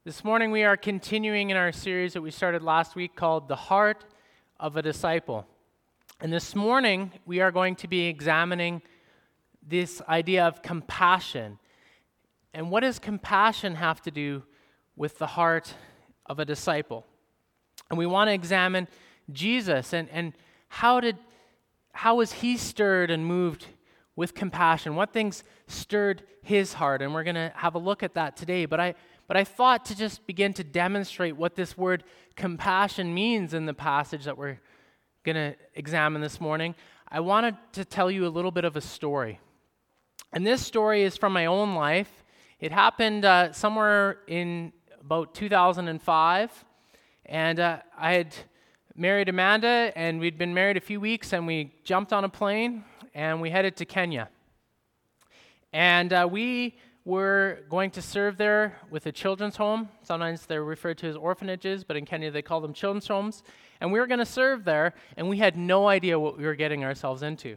This morning we are continuing in our series that we started last week called The Heart of a Disciple. And this morning we are going to be examining this idea of compassion. And what does compassion have to do with the heart of a disciple? And we want to examine Jesus and how was he stirred and moved with compassion? What things stirred his heart? And we're going to have a look at that today. But I thought to just begin to demonstrate what this word compassion means in the passage that we're going to examine this morning, I wanted to tell you a little bit of a story. And this story is from my own life. It happened somewhere in about 2005. And I had married Amanda, and we'd been married a few weeks, and we jumped on a plane, and we headed to Kenya. And we were going to serve there with a children's home. Sometimes they're referred to as orphanages, but in Kenya they call them children's homes. And we were going to serve there, and we had no idea what we were getting ourselves into.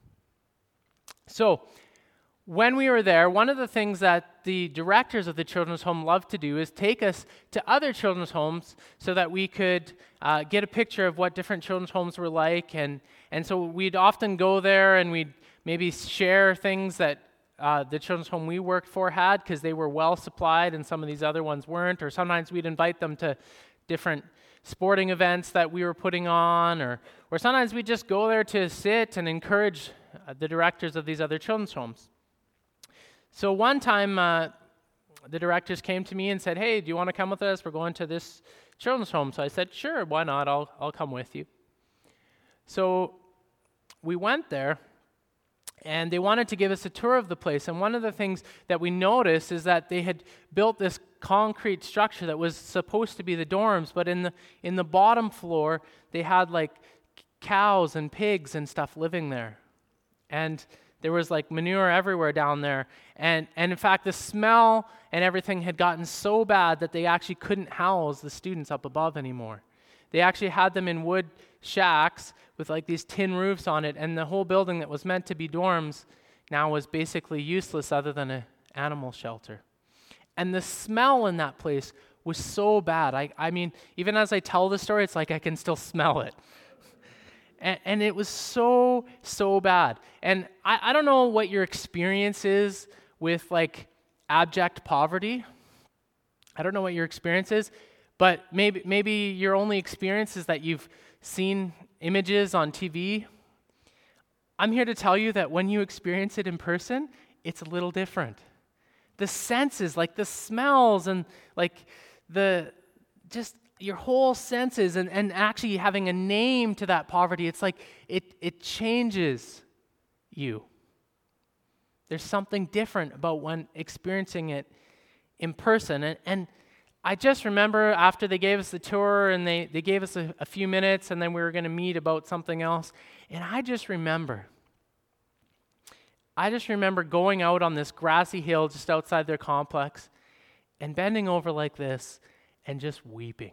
So when we were there, one of the things that the directors of the children's home loved to do is take us to other children's homes so that we could get a picture of what different children's homes were like. And so we'd often go there and we'd maybe share things that the children's home we worked for had because they were well supplied and some of these other ones weren't. Or sometimes we'd invite them to different sporting events that we were putting on. Or sometimes we'd just go there to sit and encourage the directors of these other children's homes. So one time, the directors came to me and said, "Hey, do you want to come with us? We're going to this children's home." So I said, "Sure, why not? I'll come with you." So we went there, and they wanted to give us a tour of the place. And one of the things that we noticed is that they had built this concrete structure that was supposed to be the dorms, but in the bottom floor, they had like cows and pigs and stuff living there. And there was like manure everywhere down there. And in fact, the smell and everything had gotten so bad that they actually couldn't house the students up above anymore. They actually had them in wood shacks with like these tin roofs on it, and the whole building that was meant to be dorms now was basically useless other than an animal shelter. And the smell in that place was so bad. I mean, even as I tell the story, it's like I can still smell it. And it was so bad. And I don't know what your experience is with like abject poverty. I don't know what your experience is, but maybe your only experience is that you've seen images on TV. I'm here to tell you that when you experience it in person, it's a little different. The senses, like the smells and like just your whole senses and actually having a name to that poverty, it's like it changes you. There's something different about when experiencing it in person. And I just remember after they gave us the tour and they gave us a few minutes and then we were going to meet about something else. And I just remember going out on this grassy hill just outside their complex and bending over like this and just weeping.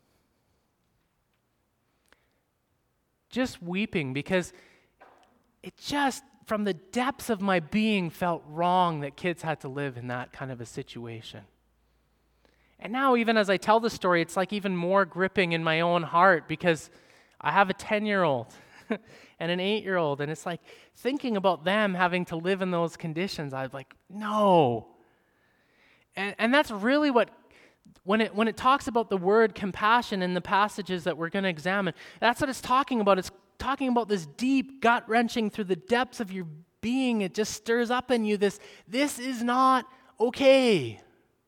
Just weeping because it just, from the depths of my being, felt wrong that kids had to live in that kind of a situation. And now even as I tell the story, it's like even more gripping in my own heart because I have a 10-year-old and an 8-year-old, and it's like thinking about them having to live in those conditions, I was like, no. And that's really what, when it talks about the word compassion in the passages that we're going to examine, that's what it's talking about. It's talking about this deep, gut-wrenching through the depths of your being. It just stirs up in you this is not okay.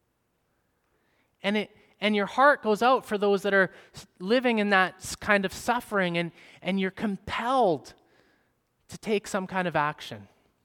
And your heart goes out for those that are living in that kind of suffering, and you're compelled to take some kind of action.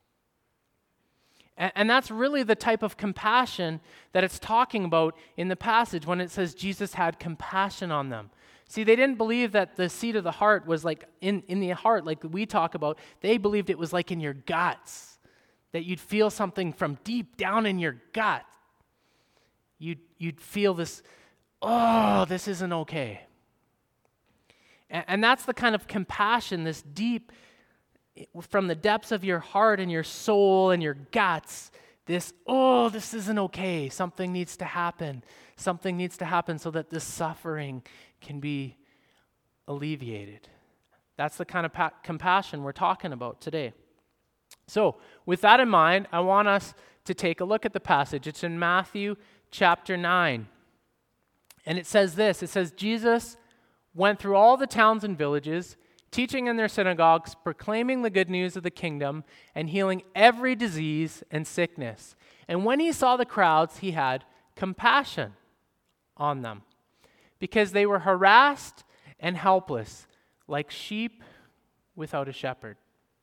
And that's really the type of compassion that it's talking about in the passage when it says Jesus had compassion on them. See, they didn't believe that the seat of the heart was like in the heart like we talk about. They believed it was like in your guts, that you'd feel something from deep down in your gut. You'd feel this, oh, this isn't okay. And that's the kind of compassion, this deep, from the depths of your heart and your soul and your guts, this isn't okay. Something needs to happen. Something needs to happen so that this suffering can be alleviated. That's the kind of compassion we're talking about today. So, with that in mind, I want us to take a look at the passage. It's in Matthew chapter 9. And it says this, it says, Jesus went through all the towns and villages, teaching in their synagogues, proclaiming the good news of the kingdom, and healing every disease and sickness. And when he saw the crowds, he had compassion on them, because they were harassed and helpless, like sheep without a shepherd.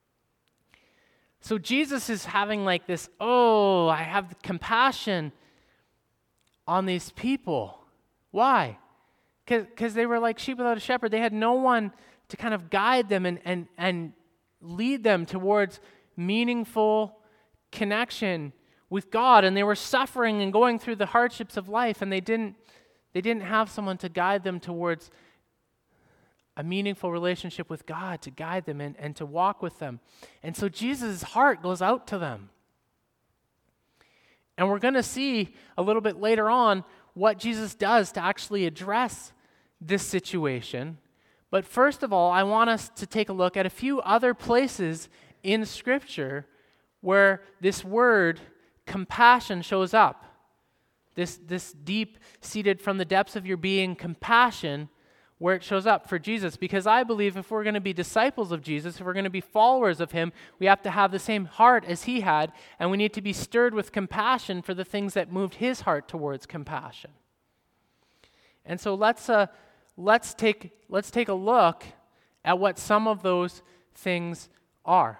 So Jesus is having like this, I have compassion on these people. Why? Because they were like sheep without a shepherd. They had no one to kind of guide them and lead them towards meaningful connection with God. And they were suffering and going through the hardships of life, and they didn't have someone to guide them towards a meaningful relationship with God, to guide them and to walk with them. And so Jesus' heart goes out to them. And we're going to see a little bit later on what Jesus does to actually address this situation. But first of all, I want us to take a look at a few other places in Scripture where this word compassion shows up. This deep-seated from the depths of your being compassion, where it shows up for Jesus. Because I believe if we're going to be disciples of Jesus, if we're going to be followers of him, we have to have the same heart as he had, and we need to be stirred with compassion for the things that moved his heart towards compassion. And so let's take a look at what some of those things are.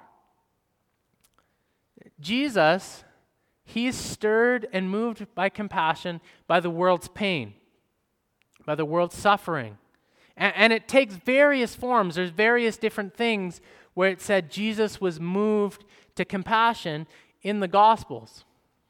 Jesus, he's stirred and moved by compassion by the world's pain, by the world's suffering. And it takes various forms. There's various different things where it said Jesus was moved to compassion in the Gospels.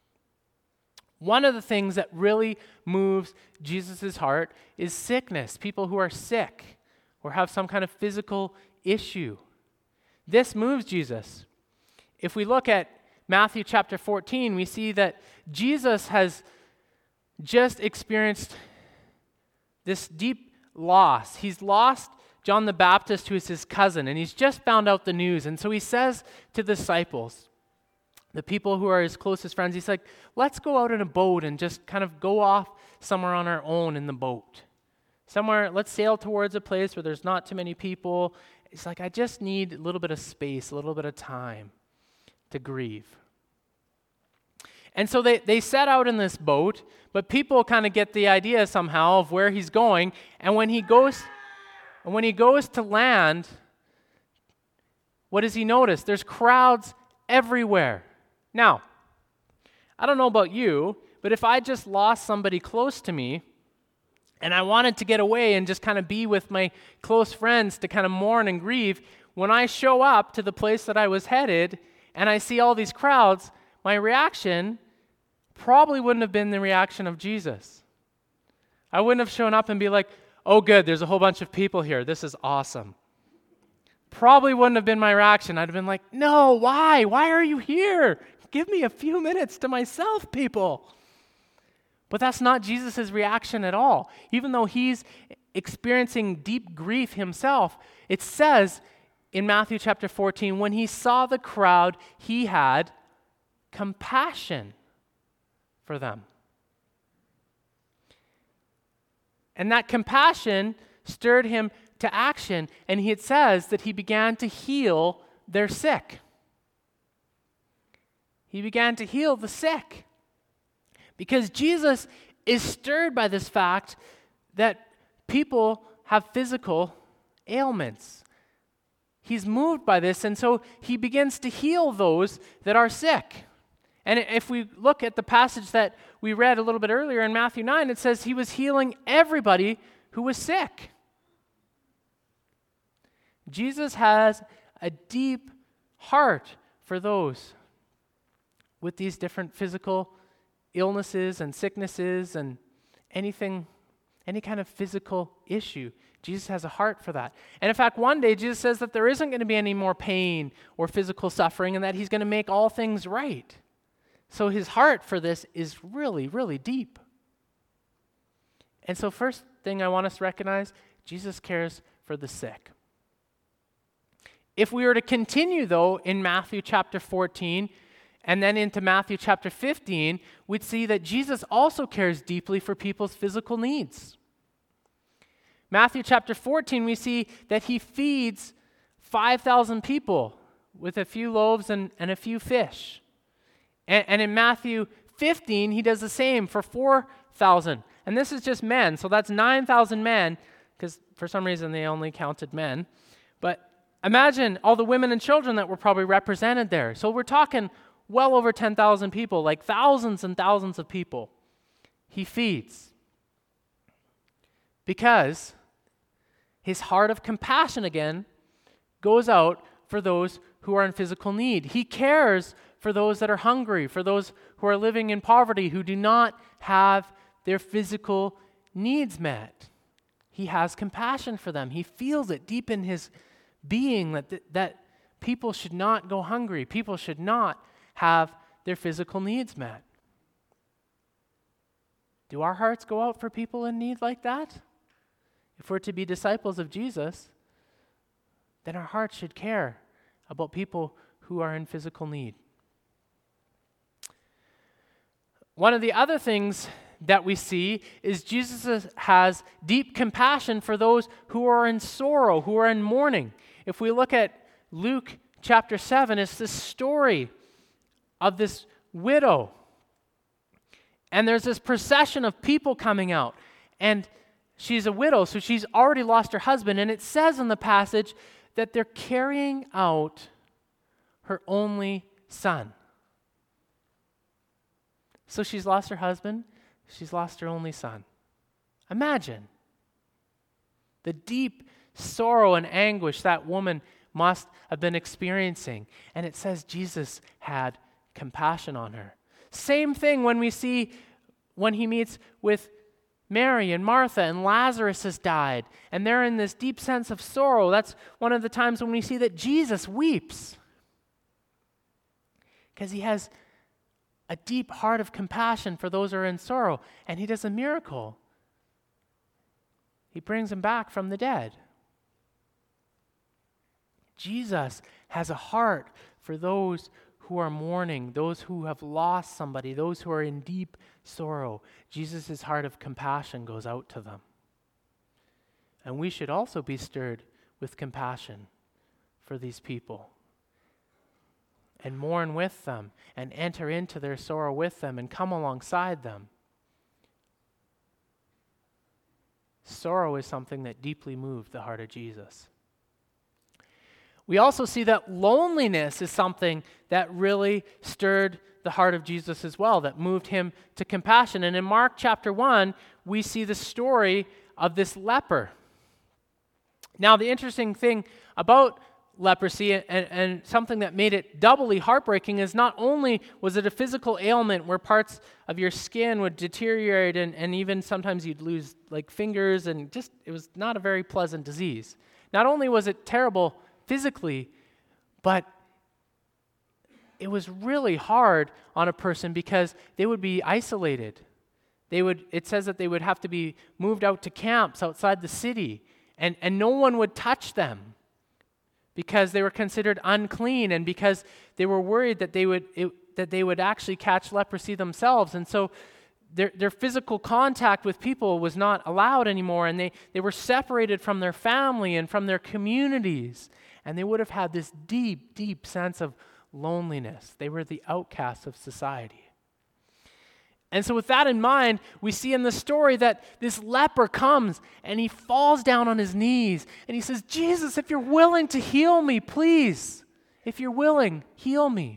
One of the things that really moves Jesus' heart is sickness, people who are sick or have some kind of physical issue. This moves Jesus. If we look at Matthew chapter 14, we see that Jesus has just experienced this deep loss. He's lost John the Baptist, who is his cousin, and he's just found out the news. And so he says to the disciples, the people who are his closest friends, he's like, let's go out in a boat and just kind of go off somewhere on our own in the boat. Somewhere, let's sail towards a place where there's not too many people. It's like, I just need a little bit of space, a little bit of time to grieve. And so they set out in this boat, but people kind of get the idea somehow of where he's going. And when he goes to land, what does he notice? There's crowds everywhere. Now, I don't know about you, but if I just lost somebody close to me and I wanted to get away and just kind of be with my close friends to kind of mourn and grieve, when I show up to the place that I was headed and I see all these crowds, my reaction probably wouldn't have been the reaction of Jesus. I wouldn't have shown up and be like, oh good, there's a whole bunch of people here. This is awesome. Probably wouldn't have been my reaction. I'd have been like, no, why? Why are you here? Give me a few minutes to myself, people. But that's not Jesus' reaction at all. Even though he's experiencing deep grief himself, it says in Matthew chapter 14, when he saw the crowd, he had compassion for them. And that compassion stirred him to action, and it says that he began to heal their sick. He began to heal the sick. Because Jesus is stirred by this fact that people have physical ailments. He's moved by this, and so he begins to heal those that are sick. And if we look at the passage that we read a little bit earlier in Matthew 9, it says he was healing everybody who was sick. Jesus has a deep heart for those with these different physical illnesses and sicknesses and any kind of physical issue. Jesus has a heart for that. And in fact, one day Jesus says that there isn't going to be any more pain or physical suffering and that he's going to make all things right. So his heart for this is really, really deep. And so first thing I want us to recognize, Jesus cares for the sick. If we were to continue, though, in Matthew chapter 14 and then into Matthew chapter 15, we'd see that Jesus also cares deeply for people's physical needs. Matthew chapter 14, we see that he feeds 5,000 people with a few loaves and a few fish. And in Matthew 15, he does the same for 4,000. And this is just men, so that's 9,000 men, because for some reason they only counted men. But imagine all the women and children that were probably represented there. So we're talking well over 10,000 people, like thousands and thousands of people he feeds. Because his heart of compassion, again, goes out for those who are in physical need. He cares for those that are hungry, for those who are living in poverty, who do not have their physical needs met. He has compassion for them. He feels it deep in his being that people should not go hungry. People should not have their physical needs met. Do our hearts go out for people in need like that? If we're to be disciples of Jesus, then our hearts should care about people who are in physical need. One of the other things that we see is Jesus has deep compassion for those who are in sorrow, who are in mourning. If we look at Luke chapter 7, it's this story of this widow. And there's this procession of people coming out. And she's a widow, so she's already lost her husband. And it says in the passage that they're carrying out her only son. So she's lost her husband, she's lost her only son. Imagine the deep sorrow and anguish that woman must have been experiencing. And it says Jesus had compassion on her. Same thing when we see when he meets with Mary and Martha and Lazarus has died and they're in this deep sense of sorrow. That's one of the times when we see that Jesus weeps because he has a deep heart of compassion for those who are in sorrow, and he does a miracle. He brings them back from the dead. Jesus has a heart for those who are mourning, those who have lost somebody, those who are in deep sorrow. Jesus' heart of compassion goes out to them. And we should also be stirred with compassion for these people and mourn with them and enter into their sorrow with them and come alongside them. Sorrow is something that deeply moved the heart of Jesus. We also see that loneliness is something that really stirred the heart of Jesus as well, that moved him to compassion. And in Mark chapter 1, we see the story of this leper. Now, the interesting thing about leprosy and something that made it doubly heartbreaking is not only was it a physical ailment where parts of your skin would deteriorate and even sometimes you'd lose like fingers and just it was not a very pleasant disease. Not only was it terrible physically, but it was really hard on a person because they would be isolated. It says that they would have to be moved out to camps outside the city and no one would touch them, because they were considered unclean and because they were worried that they would actually catch leprosy themselves. And so their physical contact with people was not allowed anymore, and they were separated from their family and from their communities. And they would have had this deep, deep sense of loneliness. They were the outcasts of society. And so with that in mind, we see in the story that this leper comes and he falls down on his knees and he says, Jesus, if you're willing to heal me, please, if you're willing, heal me.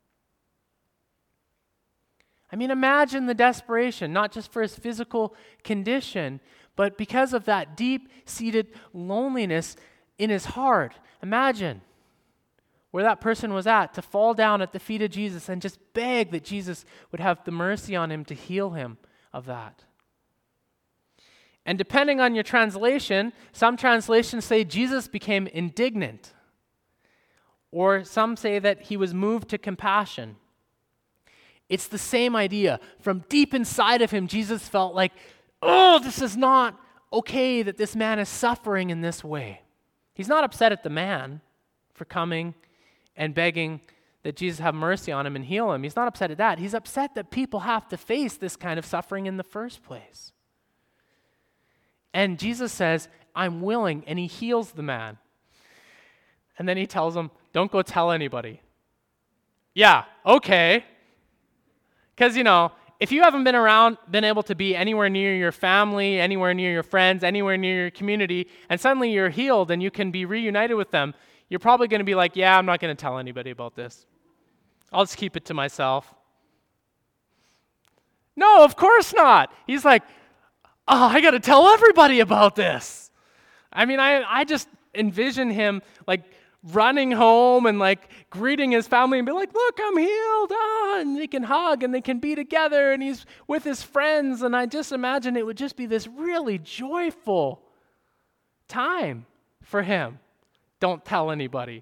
I mean, imagine the desperation, not just for his physical condition, but because of that deep-seated loneliness in his heart. Imagine where that person was at, to fall down at the feet of Jesus and just beg that Jesus would have the mercy on him to heal him of that. And depending on your translation, some translations say Jesus became indignant, or some say that he was moved to compassion. It's the same idea. From deep inside of him, Jesus felt like, oh, this is not okay that this man is suffering in this way. He's not upset at the man for coming and begging that Jesus have mercy on him and heal him. He's not upset at that. He's upset that people have to face this kind of suffering in the first place. And Jesus says, I'm willing, and he heals the man. And then he tells him, don't go tell anybody. Yeah, okay. Because, if you haven't been able to be anywhere near your family, anywhere near your friends, anywhere near your community, and suddenly you're healed and you can be reunited with them, you're probably going to be like, yeah, I'm not going to tell anybody about this. I'll just keep it to myself. No, of course not. He's like, oh, I got to tell everybody about this. I mean, I just envision him like running home and like greeting his family and be like, look, I'm healed. And they can hug and they can be together and he's with his friends. And I just imagine it would just be this really joyful time for him. Don't tell anybody.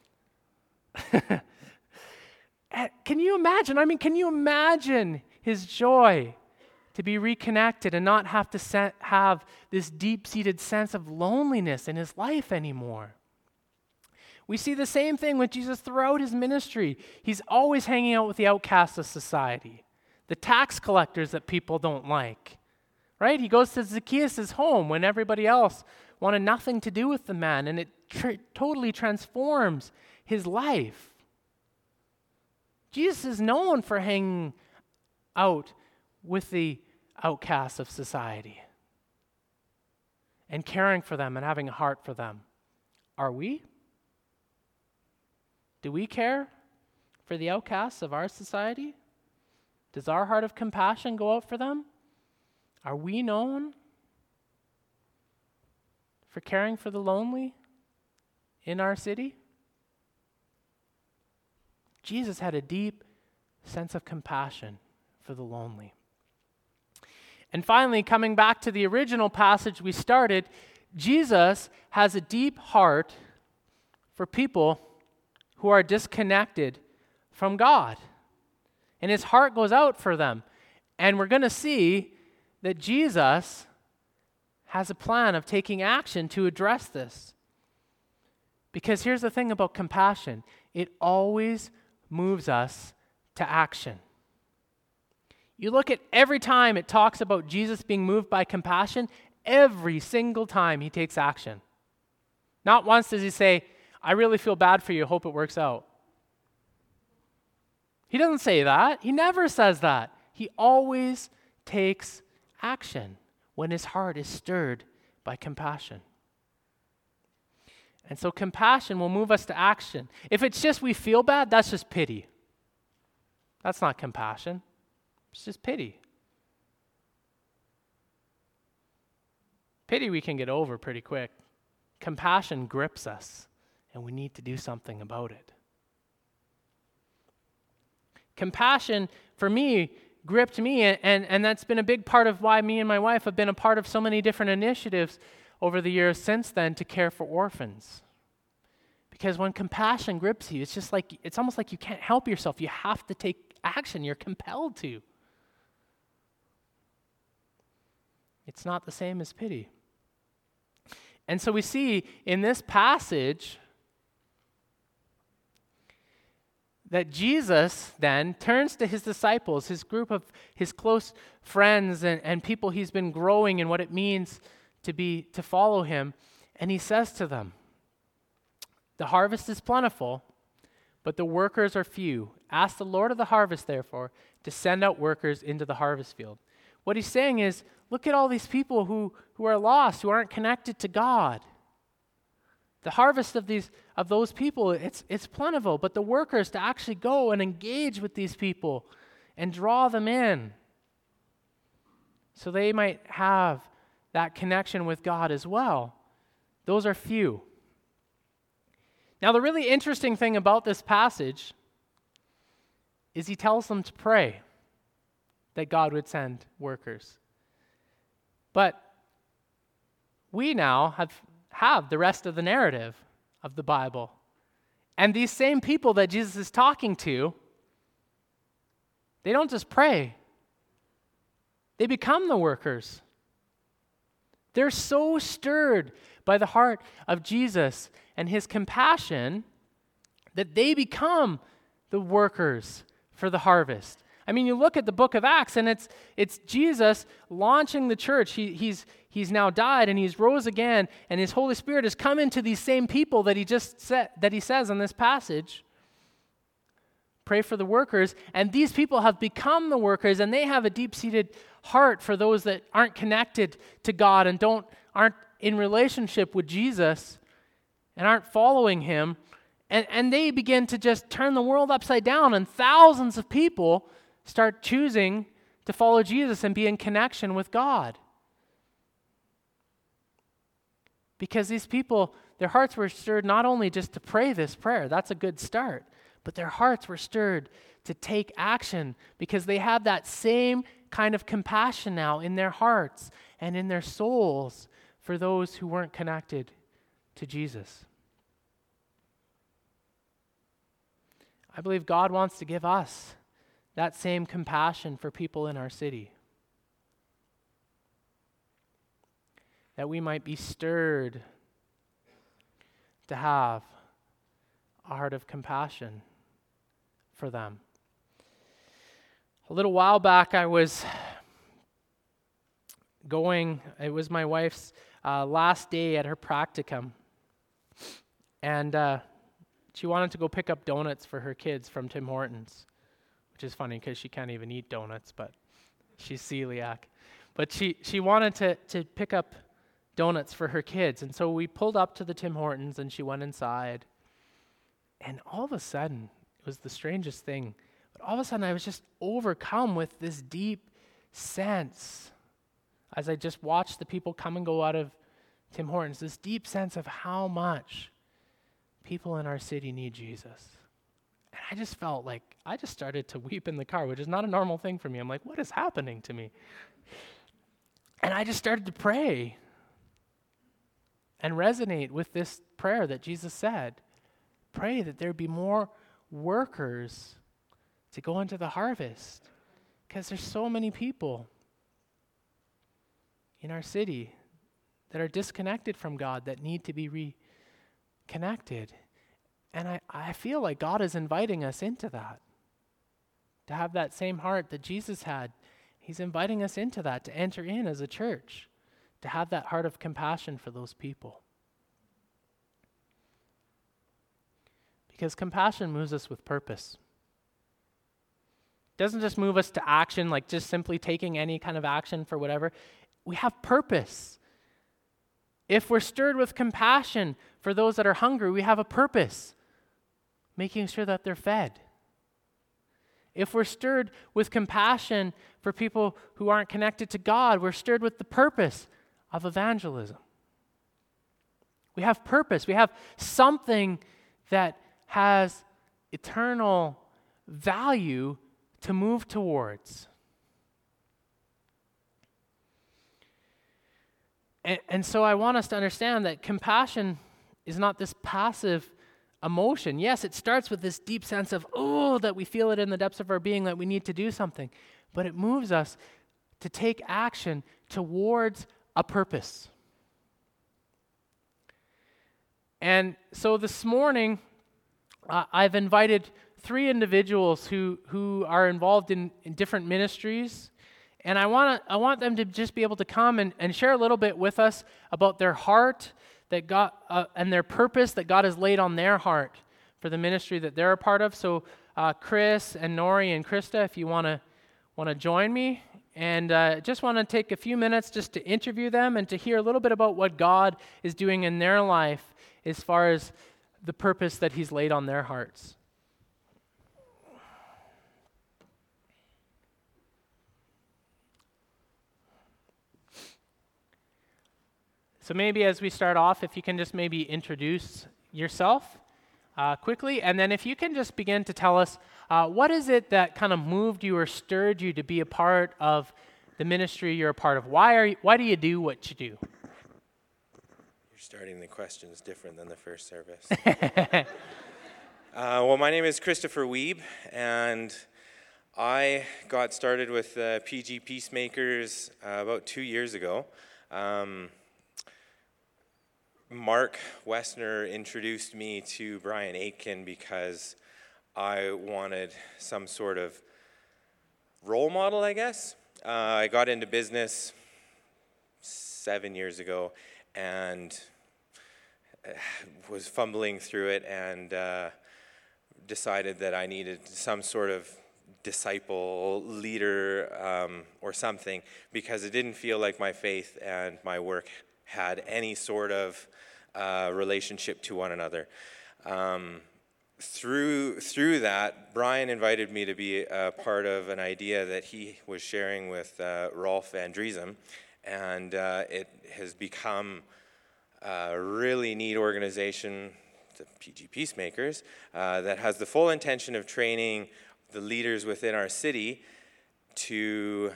Can you imagine? I mean, can you imagine his joy to be reconnected and not have to have this deep-seated sense of loneliness in his life anymore? We see the same thing with Jesus throughout his ministry. He's always hanging out with the outcasts of society, the tax collectors that people don't like, right? He goes to Zacchaeus' home when everybody else wanted nothing to do with the man, and it totally transforms his life. Jesus is known for hanging out with the outcasts of society and caring for them and having a heart for them. Are we? Do we care for the outcasts of our society? Does our heart of compassion go out for them? Are we known for caring for the lonely in our city? Jesus had a deep sense of compassion for the lonely. And finally, coming back to the original passage we started, Jesus has a deep heart for people who are disconnected from God. And his heart goes out for them. And we're going to see that Jesus has a plan of taking action to address this. Because here's the thing about compassion. It always moves us to action. You look at every time it talks about Jesus being moved by compassion, every single time he takes action. Not once does he say, I really feel bad for you, hope it works out. He doesn't say that. He never says that. He always takes action when his heart is stirred by compassion. And so compassion will move us to action. If it's just we feel bad, that's just pity. That's not compassion. It's just pity. Pity we can get over pretty quick. Compassion grips us, and we need to do something about it. Compassion, for me, gripped me, and that's been a big part of why me and my wife have been a part of so many different initiatives over the years since then to care for orphans. Because when compassion grips you, it's almost like you can't help yourself. You have to take action. You're compelled to. It's not the same as pity. And so we see in this passage that Jesus then turns to his disciples, his group of his close friends and people he's been growing in what it means to follow him, and he says to them, the harvest is plentiful, but the workers are few. Ask the Lord of the harvest, therefore, to send out workers into the harvest field. What he's saying is, look at all these people who are lost, who aren't connected to God. The harvest of those people, it's plentiful, but the workers to actually go and engage with these people and draw them in so they might have that connection with God as well. Those are few. Now, the really interesting thing about this passage is he tells them to pray that God would send workers. But we now have the rest of the narrative of the Bible. And these same people that Jesus is talking to They don't just pray. They become the workers. They're so stirred by the heart of Jesus and his compassion that they become the workers for the harvest. I mean, you look at the book of Acts, and it's Jesus launching the church. He's now died, and he's rose again, and his Holy Spirit has come into these same people that he says in this passage. Pray for the workers, and these people have become the workers, and they have a deep-seated heart for those that aren't connected to God and aren't in relationship with Jesus and aren't following him. And they begin to just turn the world upside down, and thousands of people start choosing to follow Jesus and be in connection with God. Because these people, their hearts were stirred not only just to pray this prayer, that's a good start, but their hearts were stirred to take action because they had that same kind of compassion now in their hearts and in their souls for those who weren't connected to Jesus. I believe God wants to give us that same compassion for people in our city. That we might be stirred to have a heart of compassion for them. A little while back, I was it was my wife's last day at her practicum. And she wanted to go pick up donuts for her kids from Tim Hortons, which is funny because she can't even eat donuts, but she's celiac. But she wanted to pick up donuts for her kids. And so we pulled up to the Tim Hortons, and she went inside. And all of a sudden, it was the strangest thing, but all of a sudden I was just overcome with this deep sense as I just watched the people come and go out of Tim Hortons, this deep sense of how much people in our city need Jesus. And I just felt like I just started to weep in the car, which is not a normal thing for me. I'm like, what is happening to me? And I just started to pray and resonate with this prayer that Jesus said. Pray that there be more workers to go into the harvest, because there's so many people in our city that are disconnected from God that need to be reconnected. And I feel like God is inviting us into that, to have that same heart that Jesus had. He's inviting us into that, to enter in as a church, to have that heart of compassion for those people. Because compassion moves us with purpose. It doesn't just move us to action, like just simply taking any kind of action for whatever. We have purpose. If we're stirred with compassion for those that are hungry, we have a purpose, making sure that they're fed. If we're stirred with compassion for people who aren't connected to God, we're stirred with the purpose of evangelism. We have purpose. We have something that has eternal value to move towards. And so I want us to understand that compassion is not this passive emotion. Yes, it starts with this deep sense of, that we feel it in the depths of our being that we need to do something. But it moves us to take action towards a purpose. And so this morning, I've invited 3 individuals who are involved in different ministries, and I want them to just be able to come and share a little bit with us about their heart that God and their purpose that God has laid on their heart for the ministry that they're a part of. So Chris and Nori and Krista, if you want to join me, and just want to take a few minutes just to interview them and to hear a little bit about what God is doing in their life as far as the purpose that He's laid on their hearts. So maybe as we start off, if you can just maybe introduce yourself quickly, and then if you can just begin to tell us what is it that kind of moved you or stirred you to be a part of the ministry you're a part of? Why do you do what you do? Starting the questions different than the first service. Well, my name is Christopher Wiebe, and I got started with PG Peacemakers about 2 years ago. Mark Westner introduced me to Brian Aitken because I wanted some sort of role model, I guess. I got into business 7 years ago and was fumbling through it and decided that I needed some sort of disciple, leader, or something, because it didn't feel like my faith and my work had any sort of relationship to one another. Through that, Brian invited me to be a part of an idea that he was sharing with Rolf Van Driesem, and it has become a really neat organization, the PG Peacemakers, that has the full intention of training the leaders within our city to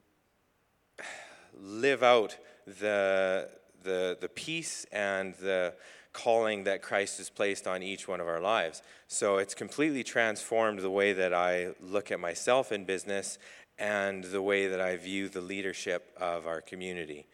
live out the peace and the calling that Christ has placed on each one of our lives. So it's completely transformed the way that I look at myself in business and the way that I view the leadership of our community.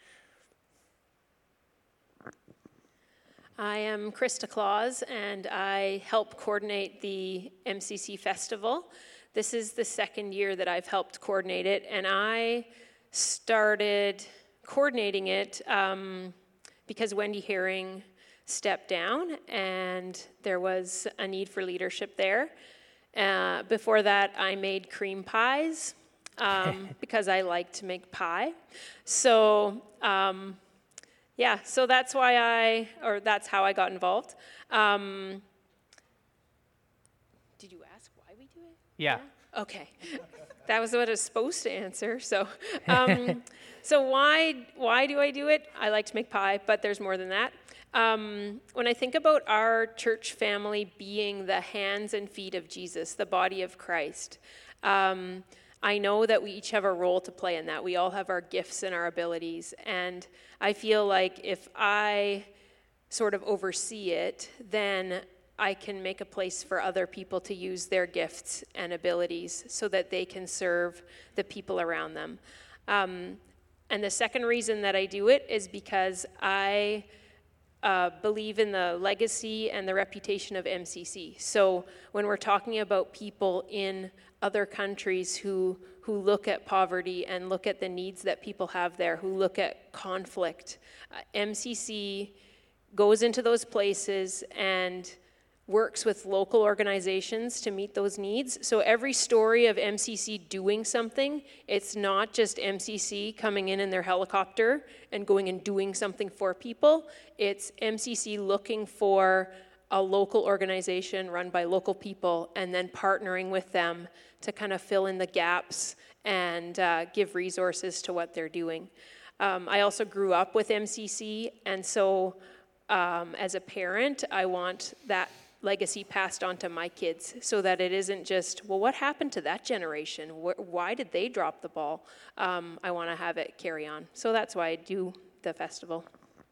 I am Krista Claus, and I help coordinate the MCC Festival. This is the second year that I've helped coordinate it, and I started coordinating it because Wendy Herring stepped down, and there was a need for leadership there. Before that, I made cream pies because I like to make pie. So so that's that's how I got involved. Did you ask why we do it? Yeah. Okay. That was what I was supposed to answer. So so why do I do it? I like to make pie, but there's more than that. When I think about our church family being the hands and feet of Jesus, the body of Christ, I know that we each have a role to play in that. We all have our gifts and our abilities. And I feel like if I sort of oversee it, then I can make a place for other people to use their gifts and abilities so that they can serve the people around them. And the second reason that I do it is because I believe in the legacy and the reputation of MCC. So when we're talking about people in other countries who look at poverty and look at the needs that people have there, who look at conflict, MCC goes into those places and works with local organizations to meet those needs. So every story of MCC doing something, it's not just MCC coming in their helicopter and going and doing something for people. It's MCC looking for a local organization run by local people and then partnering with them to kind of fill in the gaps and give resources to what they're doing. I also grew up with MCC, and so as a parent, I want that legacy passed on to my kids so that it isn't just, well, what happened to that generation? Why did they drop the ball? I want to have it carry on. So that's why I do the festival.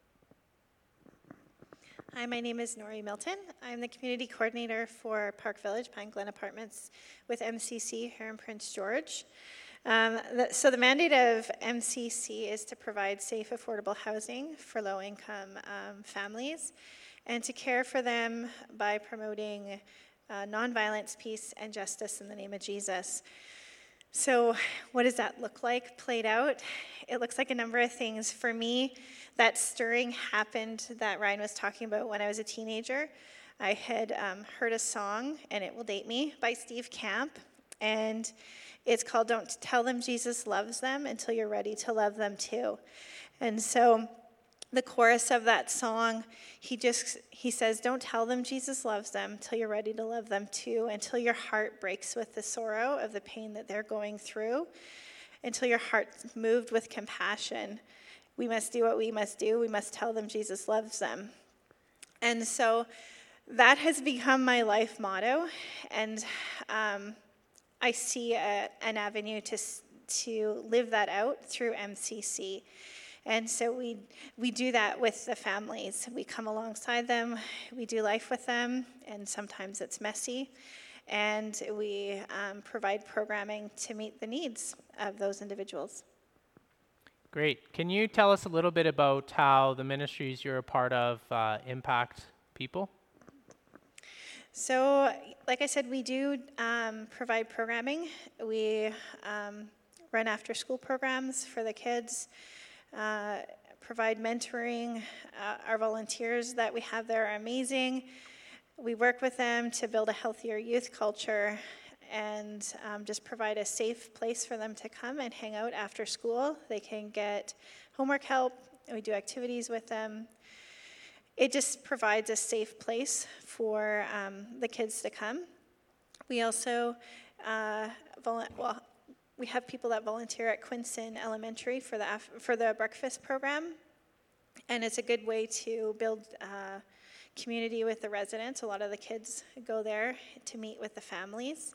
Hi, my name is Nori Milton. I'm the community coordinator for Park Village, Pine Glen Apartments with MCC here in Prince George. So the mandate of MCC is to provide safe, affordable housing for low-income families and to care for them by promoting nonviolence, peace, and justice in the name of Jesus. So what does that look like played out? It looks like a number of things. For me, that stirring happened that Ryan was talking about when I was a teenager. I had heard a song, and it will date me, by Steve Camp, and it's called Don't Tell Them Jesus Loves Them Until You're Ready to Love Them Too. And so the chorus of that song, he says, don't tell them Jesus loves them till you're ready to love them too, until your heart breaks with the sorrow of the pain that they're going through, until your heart's moved with compassion. We must do what we must do. We must tell them Jesus loves them. And so that has become my life motto, and I see an avenue to live that out through MCC. And so we do that with the families. We come alongside them, we do life with them, and sometimes it's messy. and we provide programming to meet the needs of those individuals. Great. Can you tell us a little bit about how the ministries you're a part of impact people? So, like I said, we do provide programming. We run after-school programs for the kids, provide mentoring. Our volunteers that we have there are amazing. We work with them to build a healthier youth culture and just provide a safe place for them to come and hang out after school. They can get homework help, and we do activities with them. It just provides a safe place for the kids to come. We also, we have people that volunteer at Quinson Elementary for the breakfast program, and it's a good way to build community with the residents. A lot of the kids go there to meet with the families.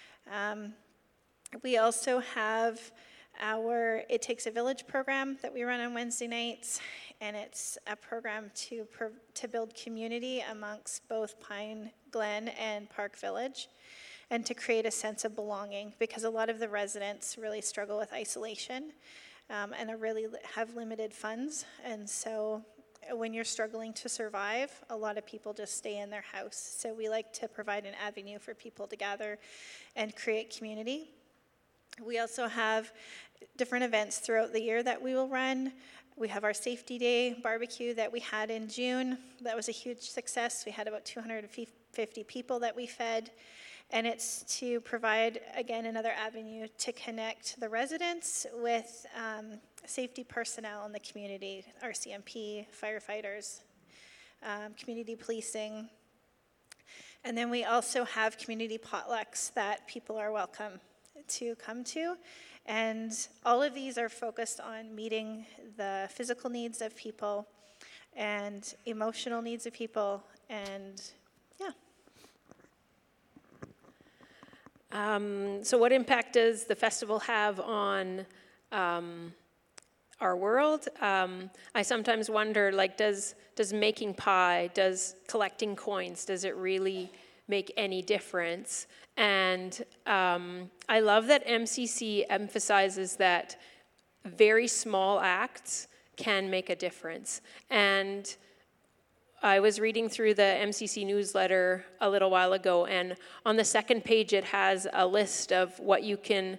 We also have our It Takes a Village program that we run on Wednesday nights, and it's a program to build community amongst both Pine Glen and Park Village, and to create a sense of belonging, because a lot of the residents really struggle with isolation and have limited funds. And so when you're struggling to survive, a lot of people just stay in their house. So we like to provide an avenue for people to gather and create community. We also have different events throughout the year that we will run. We have our Safety Day barbecue that we had in June. That was a huge success. We had about 250 people that we fed. And it's to provide, again, another avenue to connect the residents with safety personnel in the community, RCMP, firefighters, community policing. And then we also have community potlucks that people are welcome to come to. And all of these are focused on meeting the physical needs of people and emotional needs of people, and So what impact does the festival have on our world? I sometimes wonder, like, does making pie, does collecting coins, does it really make any difference? And I love that MCC emphasizes that very small acts can make a difference. And I was reading through the MCC newsletter a little while ago, and on the second page it has a list of what you can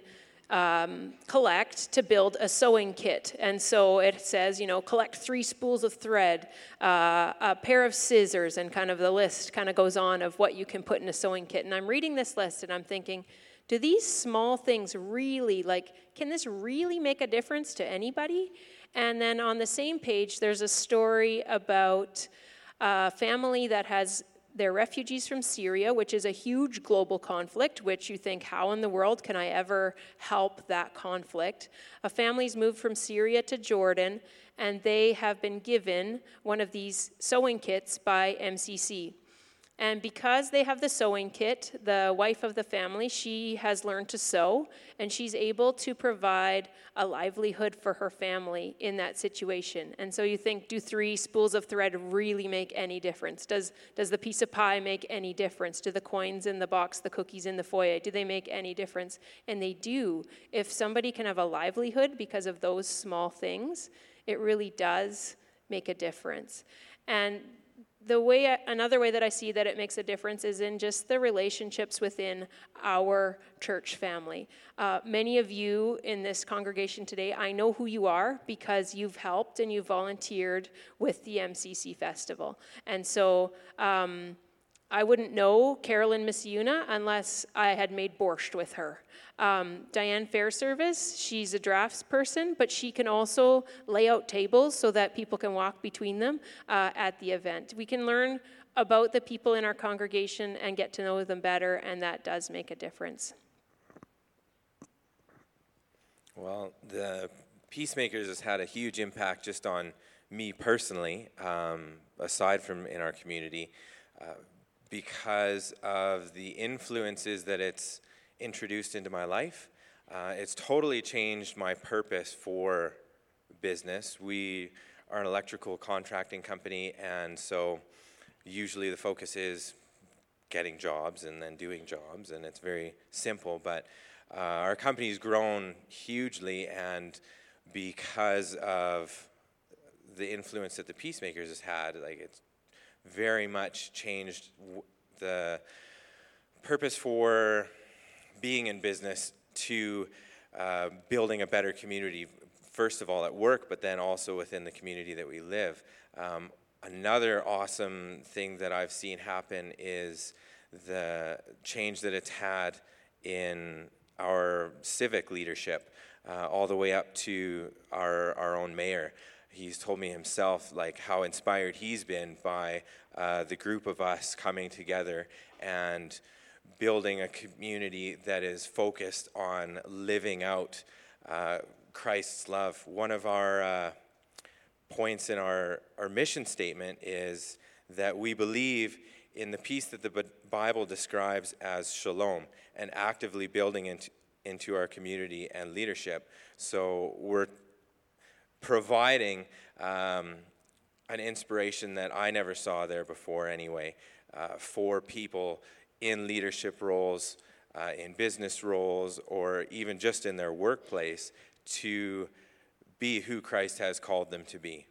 collect to build a sewing kit. And so it says, collect 3 spools of thread, a pair of scissors, and kind of the list kind of goes on of what you can put in a sewing kit. And I'm reading this list and I'm thinking, do these small things really, can this really make a difference to anybody? And then on the same page, there's a story about a family that they're refugees from Syria, which is a huge global conflict, which you think, how in the world can I ever help that conflict? A family's moved from Syria to Jordan, and they have been given one of these sewing kits by MCC. And because they have the sewing kit, the wife of the family, she has learned to sew, and she's able to provide a livelihood for her family in that situation. And so you think, do 3 spools of thread really make any difference? Does the piece of pie make any difference? Do the coins in the box, the cookies in the foyer, do they make any difference? And they do. If somebody can have a livelihood because of those small things, it really does make a difference. And another way that I see that it makes a difference is in just the relationships within our church family. Many of you in this congregation today, I know who you are because you've helped and you've volunteered with the MCC Festival. And so I wouldn't know Carolyn Misiuna unless I had made borscht with her. Diane Fairservice, she's a drafts person, but she can also lay out tables so that people can walk between them at the event. We can learn about the people in our congregation and get to know them better, and that does make a difference. Well, the Peacemakers has had a huge impact just on me personally, aside from in our community, because of the influences that it's introduced into my life. It's totally changed my purpose for business. We are an electrical contracting company, and so usually the focus is getting jobs and then doing jobs, and it's very simple. But our company's grown hugely, and because of the influence that the Peacemakers has had, like, it's very much changed the purpose for being in business to building a better community, first of all at work, but then also within the community that we live. Another awesome thing that I've seen happen is the change that it's had in our civic leadership, all the way up to our own mayor. He's told me himself, like, how inspired he's been by the group of us coming together and building a community that is focused on living out Christ's love. One of our points in our mission statement is that we believe in the peace that the Bible describes as shalom, and actively building into our community and leadership. So we're providing an inspiration that I never saw there before anyway, for people in leadership roles, in business roles, or even just in their workplace, to be who Christ has called them to be.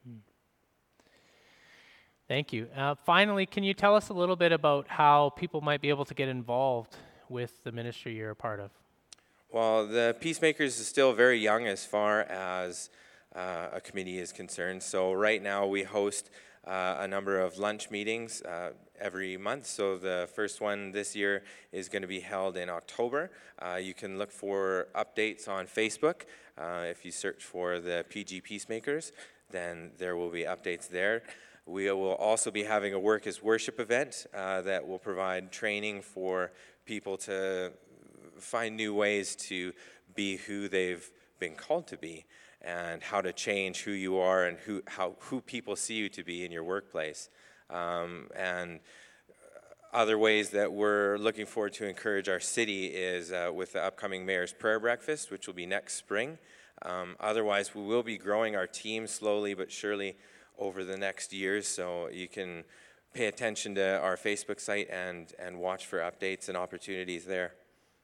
Thank you. Finally, can you tell us a little bit about how people might be able to get involved with the ministry you're a part of? Well, the Peacemakers is still very young as far as a committee is concerned. So right now we host a number of lunch meetings every month. So the first one this year is going to be held in October. You can look for updates on Facebook. If you search for the PG Peacemakers, then there will be updates there. We will also be having a Work as Worship event that will provide training for people to find new ways to be who they've been called to be, and how to change who you are and who people see you to be in your workplace. And other ways that we're looking forward to encourage our city is with the upcoming Mayor's Prayer Breakfast, which will be next spring. Otherwise, we will be growing our team slowly but surely over the next years, so you can pay attention to our Facebook site and watch for updates and opportunities there.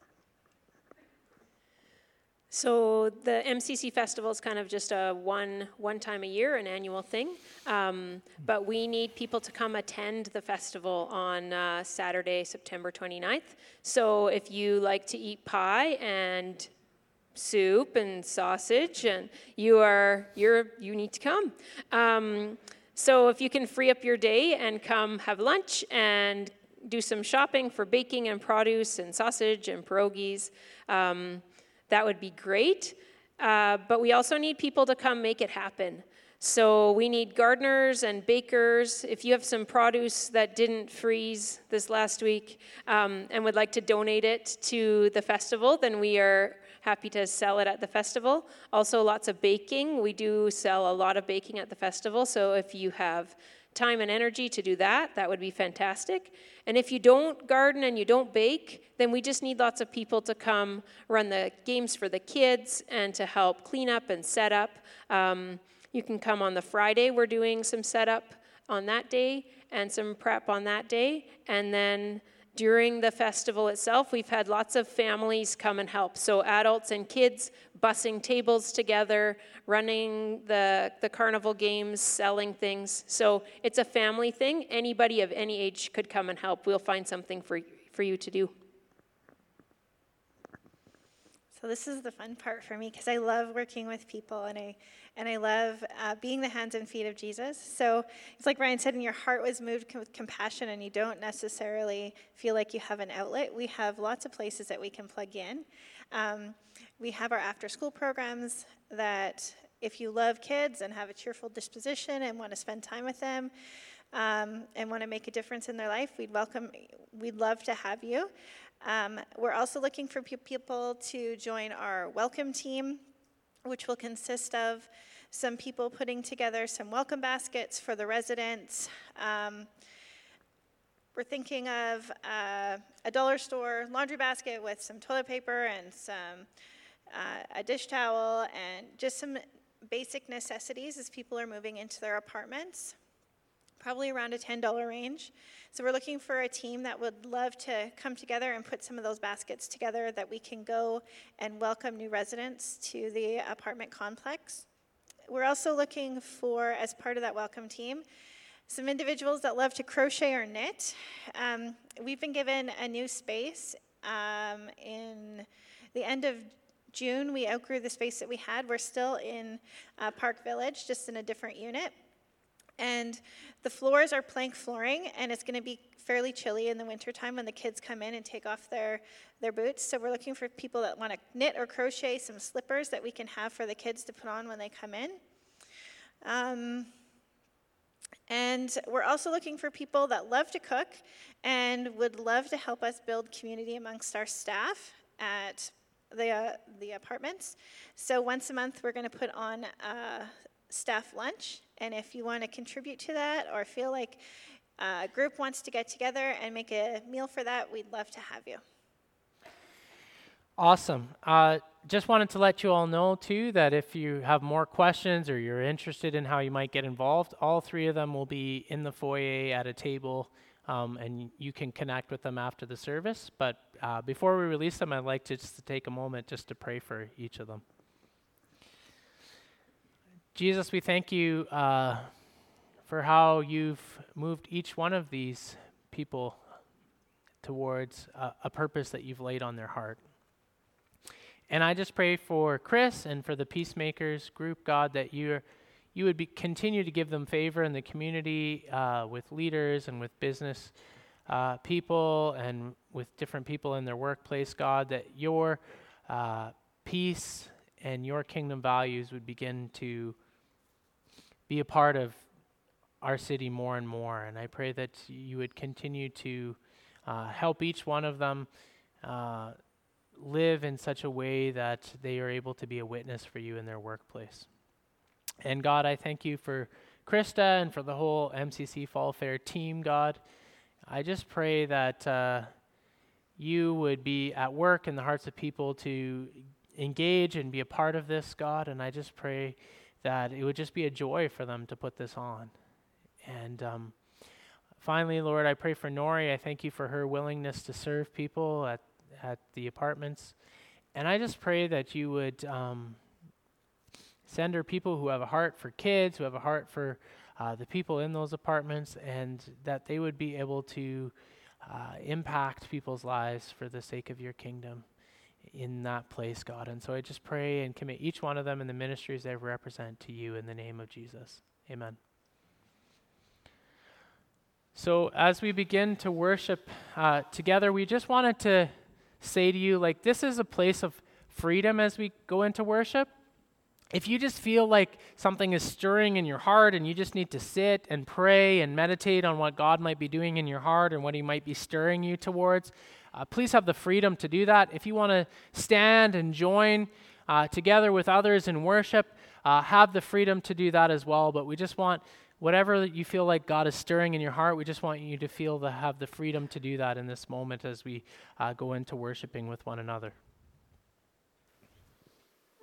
So the MCC Festival is kind of just a one time a year, an annual thing. But we need people to come attend the festival on Saturday, September 29th. So if you like to eat pie and soup and sausage, and you need to come. So if you can free up your day and come have lunch and do some shopping for baking and produce and sausage and pierogies, that would be great. But we also need people to come make it happen. So we need gardeners and bakers. If you have some produce that didn't freeze this last week and would like to donate it to the festival, then we are happy to sell it at the festival. Also, lots of baking. We do sell a lot of baking at the festival. So if you have time and energy to do that, that would be fantastic. And if you don't garden and you don't bake, then we just need lots of people to come run the games for the kids and to help clean up and set up. You can come on the Friday. We're doing some setup on that day and some prep on that day. And then during the festival itself, we've had lots of families come and help. So adults and kids bussing tables together, running the carnival games, selling things. So it's a family thing. Anybody of any age could come and help. We'll find something for you to do. So this is the fun part for me, because I love working with people, and I love being the hands and feet of Jesus. So it's like Brian said, and your heart was moved with compassion, and you don't necessarily feel like you have an outlet. We have lots of places that we can plug in. We have our after-school programs that if you love kids and have a cheerful disposition and want to spend time with them and want to make a difference in their life, we'd love to have you. We're also looking for people to join our welcome team, which will consist of some people putting together some welcome baskets for the residents. We're thinking of a dollar store laundry basket with some toilet paper and a dish towel and just some basic necessities as people are moving into their apartments. probably around a $10 range. So we're looking for a team that would love to come together and put some of those baskets together that we can go and welcome new residents to the apartment complex. We're also looking for, as part of that welcome team, some individuals that love to crochet or knit. We've been given a new space in the end of June. We outgrew the space that we had. We're still in Park Village, just in a different unit. And the floors are plank flooring, and it's going to be fairly chilly in the wintertime when the kids come in and take off their boots. So we're looking for people that want to knit or crochet some slippers that we can have for the kids to put on when they come in. And we're also looking for people that love to cook and would love to help us build community amongst our staff at the apartments. So once a month, we're going to put on staff lunch, and if you want to contribute to that or feel like a group wants to get together and make a meal for that, we'd love to have you. Awesome. Just wanted to let you all know, too, that if you have more questions or you're interested in how you might get involved, all three of them will be in the foyer at a table, and you can connect with them after the service. But before we release them, I'd like to just take a moment just to pray for each of them. Jesus, we thank you for how you've moved each one of these people towards a purpose that you've laid on their heart. And I just pray for Chris and for the Peacemakers group, God, that you would continue to give them favor in the community with leaders and with business people and with different people in their workplace, God, that your peace and your kingdom values would begin to be a part of our city more and more. And I pray that you would continue to help each one of them live in such a way that they are able to be a witness for you in their workplace. And God, I thank you for Krista and for the whole MCC Fall Fair team, God. I just pray that you would be at work in the hearts of people to engage and be a part of this, God. And I just pray that it would just be a joy for them to put this on. And finally, Lord, I pray for Nori. I thank you for her willingness to serve people at the apartments. And I just pray that you would send her people who have a heart for kids, who have a heart for the people in those apartments, and that they would be able to impact people's lives for the sake of your kingdom in that place, God. And so I just pray and commit each one of them in the ministries they represent to you in the name of Jesus. Amen. So as we begin to worship together, we just wanted to say to you, like, this is a place of freedom as we go into worship. If you just feel like something is stirring in your heart and you just need to sit and pray and meditate on what God might be doing in your heart and what he might be stirring you towards, please have the freedom to do that. If you want to stand and join together with others in worship, have the freedom to do that as well. But we just want, whatever you feel like God is stirring in your heart, we just want you to have the freedom to do that in this moment as we go into worshiping with one another.